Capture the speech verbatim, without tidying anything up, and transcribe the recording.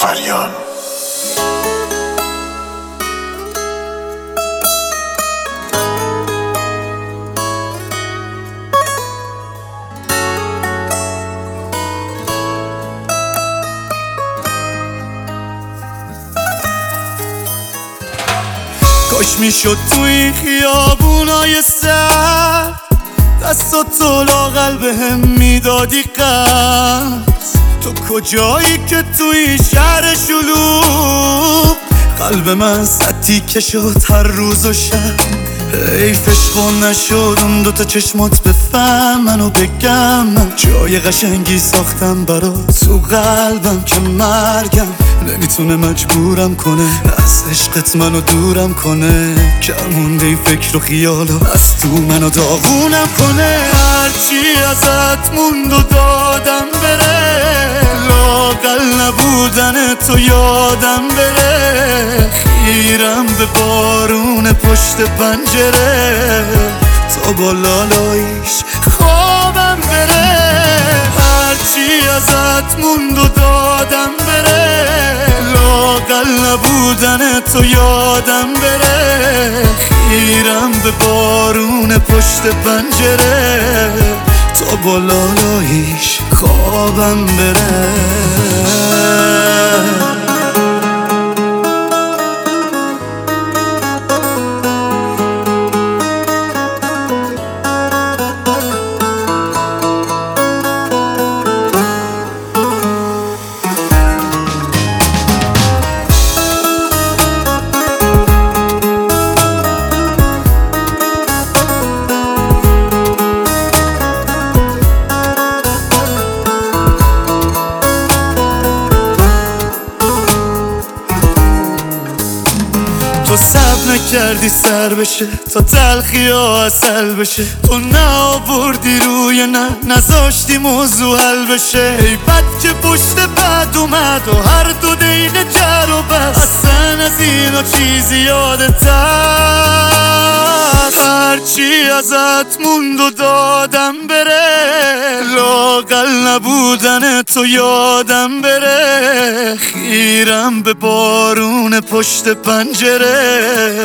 فریاد. کاش میشد تو این خیابونای سر دستاتو لاغل بهم میدادی قرض. تو کجایی که تو این شهر شلوغ قلب من سطی که شد هر روز و شب؟ حیفش خون نشد اون دوتا چشمات بفهمن و بگم من جای قشنگی ساختم برات تو قلبم که مرگم نمیتونه مجبورم کنه از عشقت منو دورم کنه. کمونده این فکر و خیالو از تو منو داغونم کنه. هرچی ازت موند و دادم بره لااقل نبودن تو یادم بره. خیرم به بارون پشت پنجره تا با لالاییش خوابم بره. هرچی ازت موند و دادم بره لااقل نبودن تو یادم بره. خیرم به بارون پشت پنجره تا با لالاییش خوابم بره. تو صبر نکردی سر بشه تا تلخی ها اصل بشه. تو نآوردی روی نه نذاشتی موضوع حل بشه. ای بد که پشت بد اومد و هر دو دقیقه جر و بس. اصلا از اینا چیزی یادت هست؟ هرچی ازت موند و دادم بره لااقل نبودن تو یادم بره. خیرم به بارون پشت پنجره